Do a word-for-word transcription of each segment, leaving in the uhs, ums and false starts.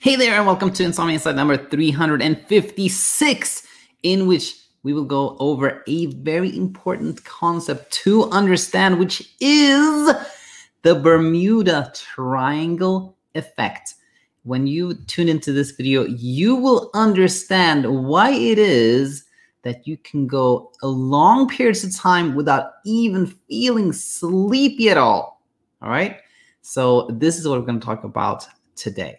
Hey there, and welcome to Insomnia Insight number three hundred fifty-six, in which we will go over a very important concept to understand, which is the Bermuda Triangle effect. When you tune into this video, you will understand why it is that you can go a long periods of time without even feeling sleepy at all. All right? So this is what we're going to talk about today.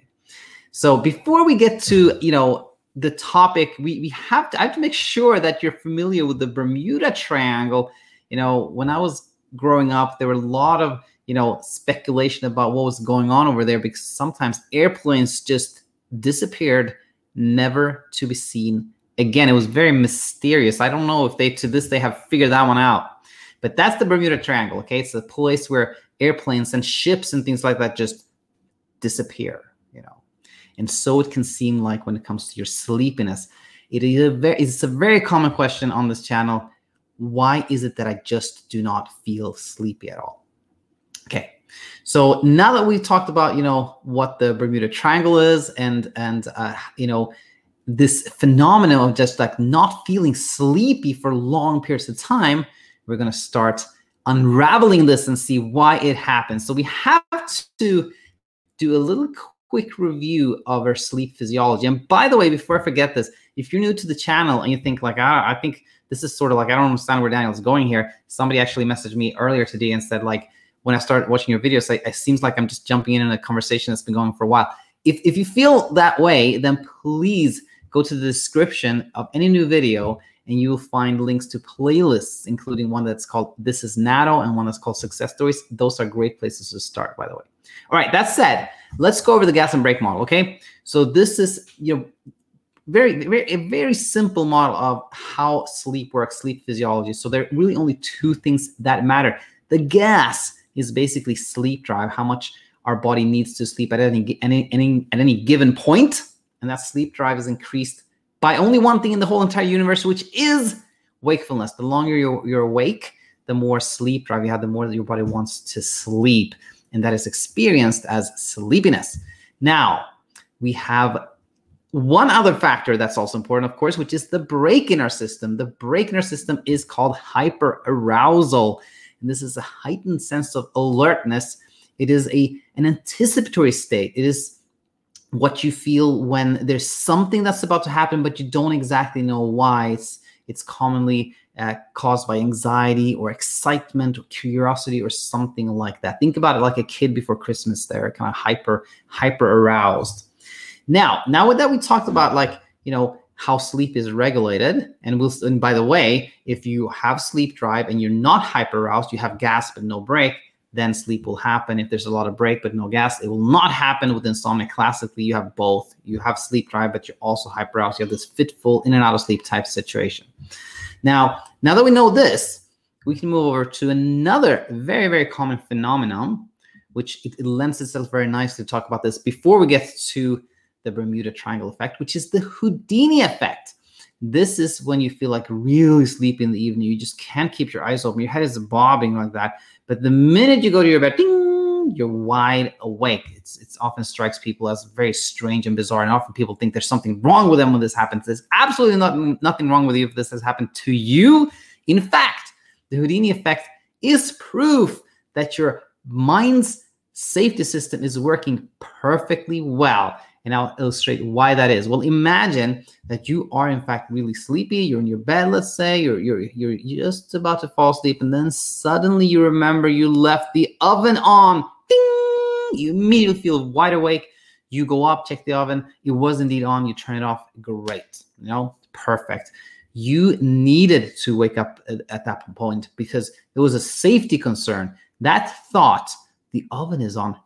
So before we get to, you know, the topic, we, we have to, I have to make sure that you're familiar with the Bermuda Triangle. You know, when I was growing up, there were a lot of, you know, speculation about what was going on over there, because sometimes airplanes just disappeared, never to be seen again. It was very mysterious. I don't know if they, to this day, have figured that one out. But that's the Bermuda Triangle, okay? It's a place where airplanes and ships and things like that just disappear, you know. And so it can seem like when it comes to your sleepiness. It is a very, it's a very common question on this channel. Why is it that I just do not feel sleepy at all? Okay, so now that we've talked about, you know, what the Bermuda Triangle is and, and uh, you know, this phenomenon of just like not feeling sleepy for long periods of time, we're going to start unraveling this and see why it happens. So we have to do a little quick review of our sleep physiology. And by the way, before I forget this, if you're new to the channel and you think like, ah, I think this is sort of like, I don't understand where Daniel's going here. Somebody actually messaged me earlier today and said, like, when I started watching your videos, it, it seems like I'm just jumping in in a conversation that's been going for a while. If, if you feel that way, then please go to the description of any new video and you will find links to playlists, including one that's called This is NATO and one that's called Success Stories. Those are great places to start, by the way. All right, that said, let's go over the gas and brake model, okay? So this is, you know, very, very, a very simple model of how sleep works, sleep physiology. So there are really only two things that matter. The gas is basically sleep drive, how much our body needs to sleep at any, any, any, at any given point. And that sleep drive is increased by only one thing in the whole entire universe, which is wakefulness. The longer you're, you're awake, the more sleep drive you have, the more that your body wants to sleep. And that is experienced as sleepiness. Now, we have one other factor that's also important, of course, which is the brake in our system. The brake in our system is called hyperarousal. And this is a heightened sense of alertness. It is a, an anticipatory state. It is what you feel when there's something that's about to happen, but you don't exactly know why. It's, it's commonly uh, caused by anxiety or excitement or curiosity or something like that. Think about it like a kid before Christmas. They're kind of hyper, hyper aroused. Now, now that we talked about, like, you know, how sleep is regulated, and we'll, and by the way, if you have sleep drive and you're not hyper aroused, you have gas but no brake, then sleep will happen. If there's a lot of brake but no gas, it will not happen with insomnia. Classically, you have both. You have sleep drive, but you're also hyper aroused. You have this fitful in and out of sleep type situation. Now, now that we know this, we can move over to another very, very common phenomenon, which it, it lends itself very nicely to talk about this before we get to the Bermuda Triangle effect, which is the Houdini effect. This is when you feel like really sleepy in the evening. You just can't keep your eyes open. Your head is bobbing like that. But the minute you go to your bed, ding, you're wide awake. It's, it's often strikes people as very strange and bizarre. And often people think there's something wrong with them when this happens. There's absolutely not, nothing wrong with you if this has happened to you. In fact, the Houdini effect is proof that your mind's safety system is working perfectly well. And I'll illustrate why that is. Well, imagine that you are in fact really sleepy. You're in your bed, let's say, you're, you're, you're just about to fall asleep, and then suddenly you remember you left the oven on. Ding! You immediately feel wide awake. You go up, check the oven. It was indeed on. You turn it off. Great. You know, perfect. You needed to wake up at, at that point because it was a safety concern. That thought, the oven is on,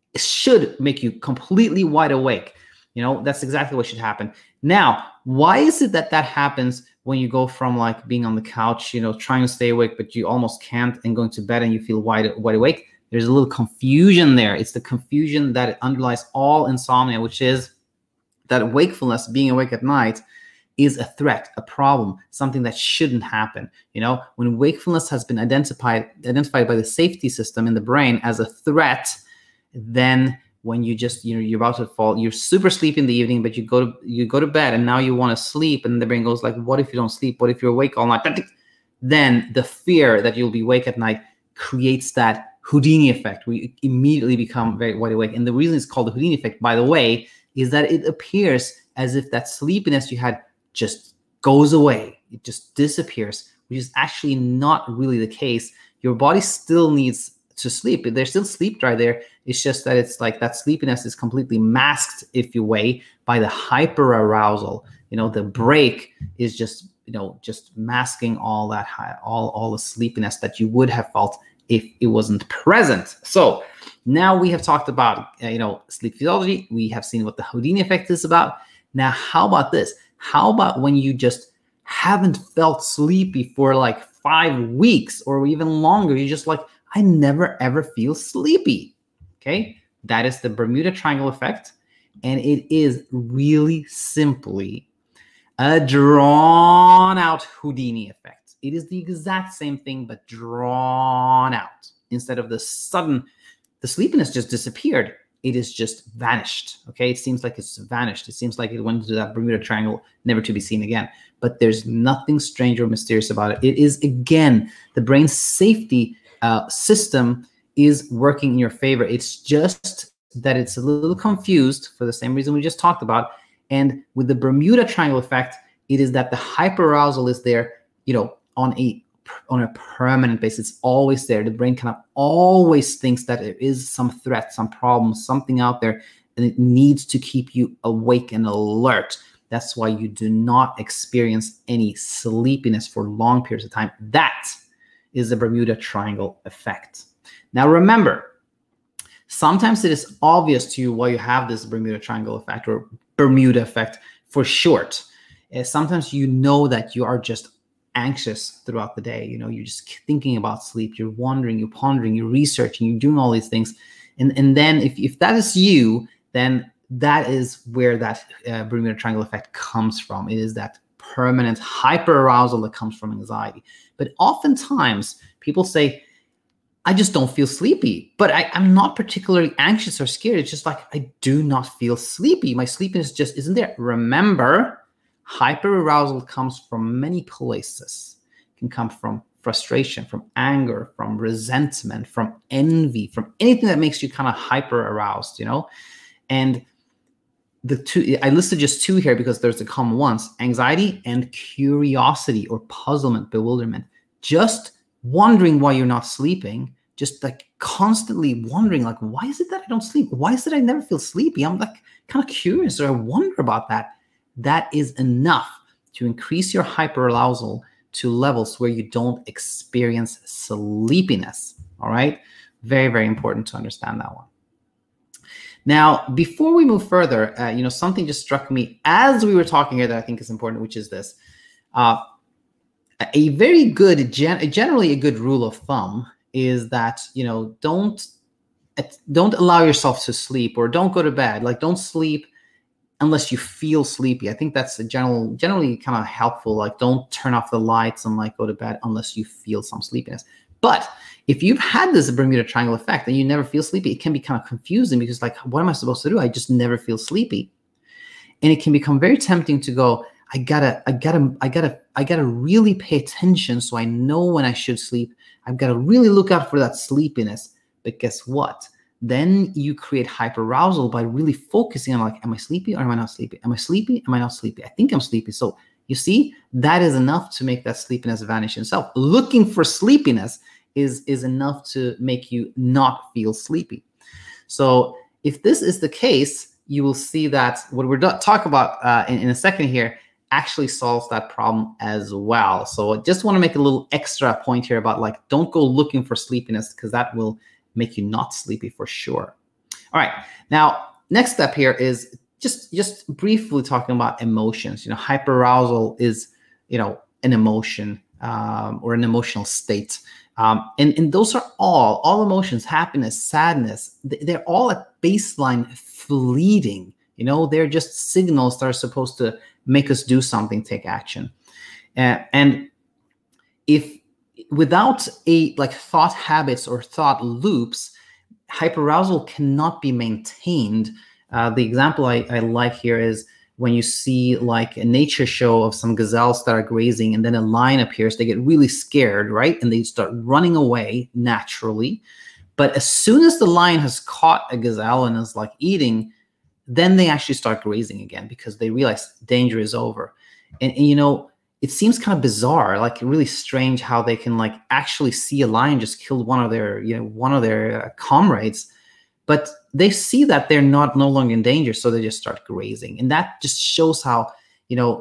should make you completely wide awake. You know, that's exactly what should happen. Now, why is it that that happens when you go from like being on the couch, you know, trying to stay awake, but you almost can't, and going to bed and you feel wide, wide awake? There's a little confusion there. It's the confusion that underlies all insomnia, which is that wakefulness, being awake at night, is a threat, a problem, something that shouldn't happen. You know, when wakefulness has been identified, identified by the safety system in the brain as a threat, then when you just, you know, you're about to fall, you're super sleepy in the evening, but you go to, you go to bed and now you want to sleep, and the brain goes like, what if you don't sleep? What if you're awake all night? Then the fear that you'll be awake at night creates that Houdini effect, where you immediately become very wide awake. And the reason it's called the Houdini effect, by the way, is that it appears as if that sleepiness you had just goes away. It just disappears, which is actually not really the case. Your body still needs to sleep. There's still sleep drive there. It's just that it's like that sleepiness is completely masked, if you will, by the hyper arousal. You know, the break is just, you know, just masking all that high, all, all the sleepiness that you would have felt if it wasn't present. So now we have talked about, uh, you know, sleep physiology. We have seen what the Houdini effect is about. Now, how about this? How about when you just haven't felt sleepy for like five weeks or even longer? You're just like, I never ever feel sleepy. Okay, that is the Bermuda Triangle effect. And it is really simply a drawn out Houdini effect. It is the exact same thing, but drawn out. Instead of the sudden, the sleepiness just disappeared. It is just vanished. Okay, it seems like it's vanished. It seems like it went into that Bermuda Triangle, never to be seen again. But there's nothing strange or mysterious about it. It is, again, the brain's safety uh, system is working in your favor. It's just that it's a little confused for the same reason we just talked about. And with the Bermuda Triangle effect, it is that the hyperarousal is there, you know, on a on a permanent basis. It's always there. The brain kind of always thinks that there is some threat, some problem, something out there, and it needs to keep you awake and alert. That's why you do not experience any sleepiness for long periods of time. That is the Bermuda Triangle effect. Now remember, sometimes it is obvious to you why you have this Bermuda Triangle effect, or Bermuda effect for short. Uh, sometimes you know that you are just anxious throughout the day. You know, you're just thinking about sleep, you're wondering, you're pondering, you're researching, you're doing all these things. And, and then if, if that is you, then that is where that uh, Bermuda Triangle effect comes from. It is that permanent hyperarousal that comes from anxiety. But oftentimes people say, I just don't feel sleepy, but I, I'm not particularly anxious or scared. It's just like, I do not feel sleepy. My sleepiness just isn't there. Remember, hyperarousal comes from many places. It can come from frustration, from anger, from resentment, from envy, from anything that makes you kind of hyper aroused, you know? And the two, I listed just two here because there's the common ones: anxiety and curiosity or puzzlement, bewilderment. Just wondering why you're not sleeping, just like constantly wondering, like, why is it that I don't sleep? Why is it I never feel sleepy? I'm like kind of curious, or I wonder about that. That is enough to increase your hyperarousal to levels where you don't experience sleepiness. All right. Very, very important to understand that one. Now, before we move further, uh, you know, something just struck me as we were talking here that I think is important, which is this. Uh, a very good, gen generally a good rule of thumb is that, you know, don't, don't allow yourself to sleep, or don't go to bed. Like, don't sleep unless you feel sleepy. I think that's a general, generally kind of helpful. Like, don't turn off the lights and like go to bed unless you feel some sleepiness. But if you've had this Bermuda Triangle effect and you never feel sleepy, it can be kind of confusing, because like, what am I supposed to do? I just never feel sleepy. And it can become very tempting to go, I gotta, I gotta, I gotta, I gotta really pay attention so I know when I should sleep. I've got to really look out for that sleepiness. But guess what? Then you create hyperarousal by really focusing on like, am I sleepy or am I not sleepy? Am I sleepy? Am I not sleepy? I think I'm sleepy. So you see, that is enough to make that sleepiness vanish in itself. Looking for sleepiness is, is enough to make you not feel sleepy. So if this is the case, you will see that what we're talking about uh, in, in a second here actually solves that problem as well. So I just want to make a little extra point here about like, don't go looking for sleepiness, because that will make you not sleepy for sure. All right. Now, next step here is just, just briefly talking about emotions. You know, hyperarousal is, you know, an emotion um, or an emotional state. Um, and, and those are all, all emotions, happiness, sadness, they're all at baseline fleeting. You know, they're just signals that are supposed to make us do something, take action. Uh, and if without a like thought habits or thought loops, hyperarousal cannot be maintained. Uh, the example I, I like here is when you see like a nature show of some gazelles that are grazing, and then a lion appears, they get really scared, right? And they start running away naturally. But as soon as the lion has caught a gazelle and is like eating, then they actually start grazing again because they realize danger is over. And, and you know, it seems kind of bizarre, like really strange how they can like actually see a lion just kill one of their, you know, one of their uh, comrades. But they see that they're not no longer in danger, so they just start grazing. And that just shows how, you know,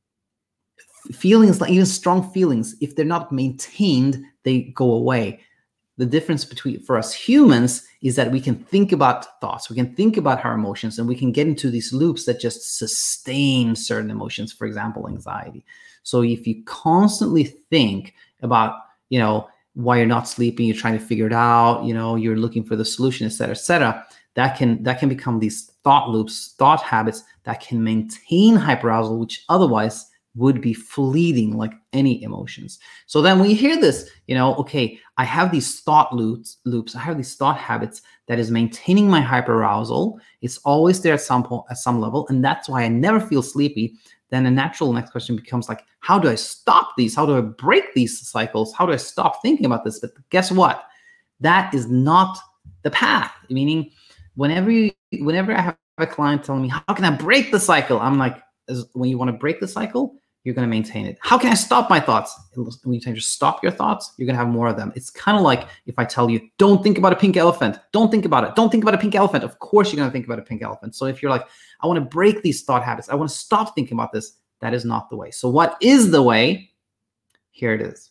feelings, like even strong feelings, if they're not maintained, they go away. The difference between for us humans is that we can think about thoughts, we can think about our emotions, and we can get into these loops that just sustain certain emotions, for example, anxiety. So if you constantly think about, you know, why you're not sleeping, you're trying to figure it out, you know, you're looking for the solution, et cetera, et cetera, that can, that can become these thought loops, thought habits that can maintain hyperarousal, which otherwise would be fleeting like any emotions. So then when you hear this, you know, okay, I have these thought loops, loops, I have these thought habits that is maintaining my hyperarousal. It's always there at some point, at some level, and that's why I never feel sleepy. Then a natural next question becomes like, how do I stop these? How do I break these cycles? How do I stop thinking about this? But guess what? That is not the path. Meaning, whenever you, whenever I have a client telling me, how can I break the cycle? I'm like, when you want to break the cycle, you're going to maintain it. How can I stop my thoughts? When you just stop your thoughts, you're going to have more of them. It's kind of like if I tell you, don't think about a pink elephant. Don't think about it. Don't think about a pink elephant. Of course, you're going to think about a pink elephant. So if you're like, I want to break these thought habits, I want to stop thinking about this, that is not the way. So what is the way? Here it is.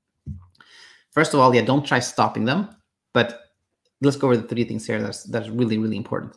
First of all, yeah, don't try stopping them. But let's go over the three things here that's, that's really, really important.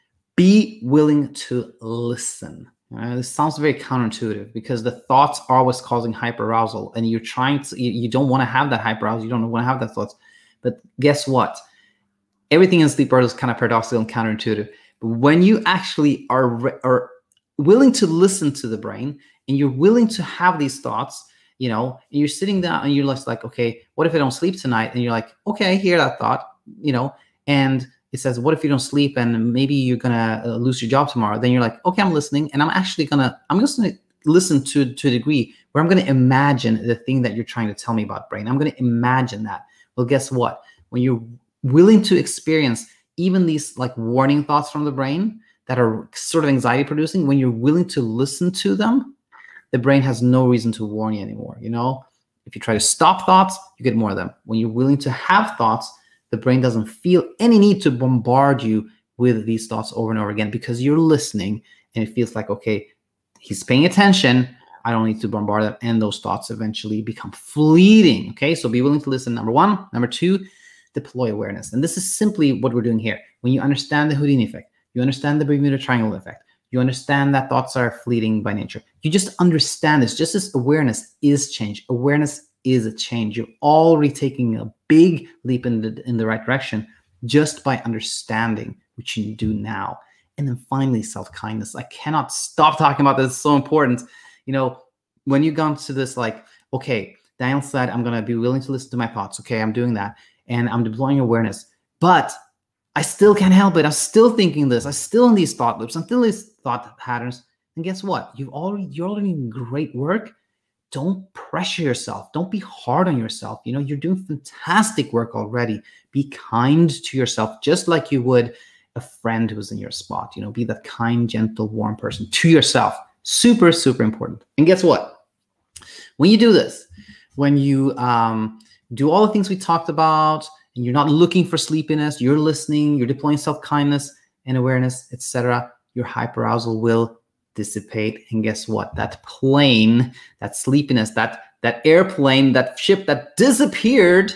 Be willing to listen. Uh, this sounds very counterintuitive because the thoughts are always causing hyperarousal, and you're trying to, you, you don't want to have that hyperarousal, you don't want to have that thoughts. But guess what? Everything in sleep is kind of paradoxical and counterintuitive. But when you actually are, are willing to listen to the brain, and you're willing to have these thoughts, you know, and you're sitting down and you're just like, okay, what if I don't sleep tonight? And you're like, okay, I hear that thought, you know, and it says, what if you don't sleep and maybe you're going to uh, lose your job tomorrow? Then you're like, okay, I'm listening. And I'm actually going to, I'm just going to listen to, to a degree where I'm going to imagine the thing that you're trying to tell me about, brain. I'm going to imagine that. Well, guess what? When you're willing to experience even these like warning thoughts from the brain that are sort of anxiety producing, when you're willing to listen to them, the brain has no reason to warn you anymore. You know, if you try to stop thoughts, you get more of them. When you're willing to have thoughts, the brain doesn't feel any need to bombard you with these thoughts over and over again because you're listening, and it feels like, okay, he's paying attention. I don't need to bombard them. And those thoughts eventually become fleeting. Okay, so be willing to listen, number one. Number two, deploy awareness. And this is simply what we're doing here. When you understand the Houdini effect, you understand the Bermuda Triangle effect, you understand that thoughts are fleeting by nature. You just understand this. Just as awareness is change. Awareness is a change. You're already taking a big leap in the, in the right direction just by understanding, which you do now. And then finally, self-kindness. I cannot stop talking about this. It's so important. You know, when you've gone to this, like, okay, Daniel said, I'm going to be willing to listen to my thoughts. Okay, I'm doing that. And I'm deploying awareness. But I still can't help it. I'm still thinking this. I'm still in these thought loops. I'm still in these thought patterns. And guess what? You've already, you're already in great work. Don't pressure yourself. Don't be hard on yourself. You know, you're doing fantastic work already. Be kind to yourself, just like you would a friend who's in your spot. You know, be that kind, gentle, warm person to yourself. Super, super important. And guess what? When you do this, when you um, do all the things we talked about, and you're not looking for sleepiness, you're listening, you're deploying self-kindness and awareness, et cetera, your hyperarousal will dissipate. And guess what? That plane, that sleepiness, that that airplane, that ship that disappeared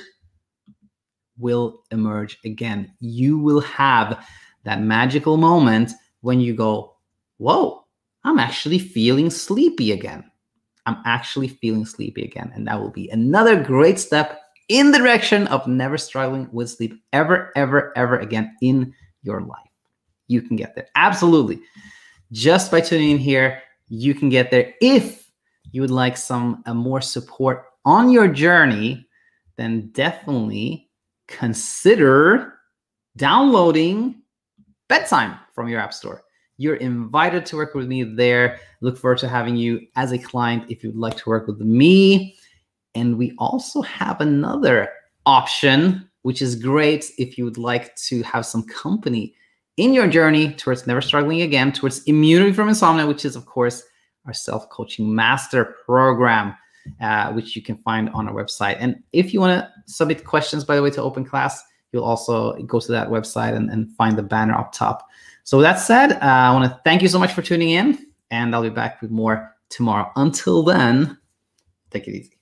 will emerge again. You will have that magical moment when you go, whoa, I'm actually feeling sleepy again. I'm actually feeling sleepy again. And that will be another great step in the direction of never struggling with sleep ever, ever, ever again in your life. You can get there. Absolutely. Just by tuning in here, you can get there. If you would like some uh, more support on your journey, then definitely consider downloading Bedtime from your app store. You're invited to work with me there. Look forward to having you as a client if you'd like to work with me. And we also have another option, which is great if you would like to have some company in your journey towards never struggling again, towards immunity from insomnia, which is, of course, our self-coaching master program, uh, which you can find on our website. And if you want to submit questions, by the way, to Open Class, you'll also go to that website and, and find the banner up top. So with that said, uh, I want to thank you so much for tuning in, and I'll be back with more tomorrow. Until then, take it easy.